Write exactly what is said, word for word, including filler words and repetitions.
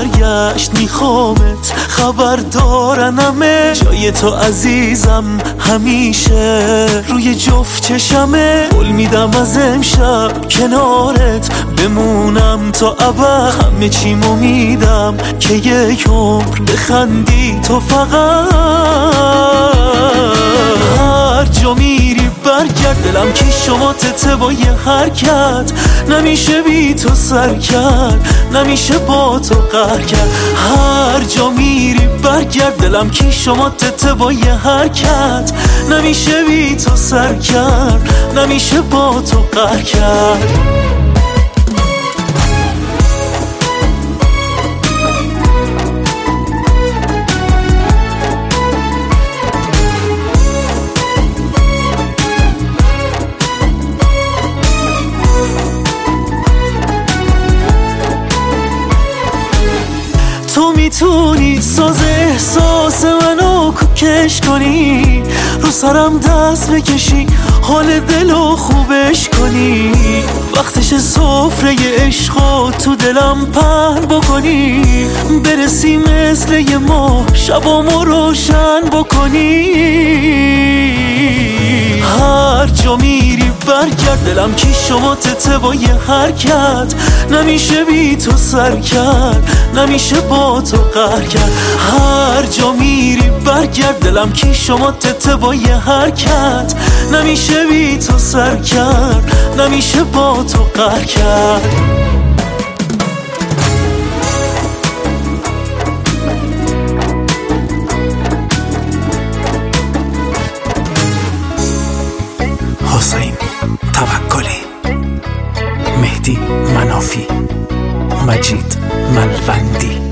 برگشت میخوامت، خبر دارنمه جای تو عزیزم همیشه روی جفت چشمه. قول میدم از امشب کنارت بمونم تا ابد، همه چیمو میدم که یک عمر بخندی تو فقط. هر جا میری برگرد، دلم که شما تته با یه حرکت نمیشه بی تو سر کرد، نمیشه با تو قهر کرد. هر جا میری برگرد، دلم که شما تته با یه حرکت نمیشه بی تو سر کرد، نمیشه با تو قهر کرد. تو میتونی ساز احساس منو کوکش کنی، رو سرم دست بکشی، حال دلو خوبش کنی. وقتش سفره عشقو تو دلم پر بکنی، برسی مثل یه ماه شبامو روشن بکنی. هر جا میری برگرد، دلم که شما تته با یه حرکت نمیشه بی تو سر کرد، نمیشه با تو قهر کرد. هر جا میری برگرد، دلم که شما تته با یه حرکت نمیشه بی تو سر کرد، نمیشه با تو قهر کرد. حسین توکلی، مهدی منافی، مجید ملوندی.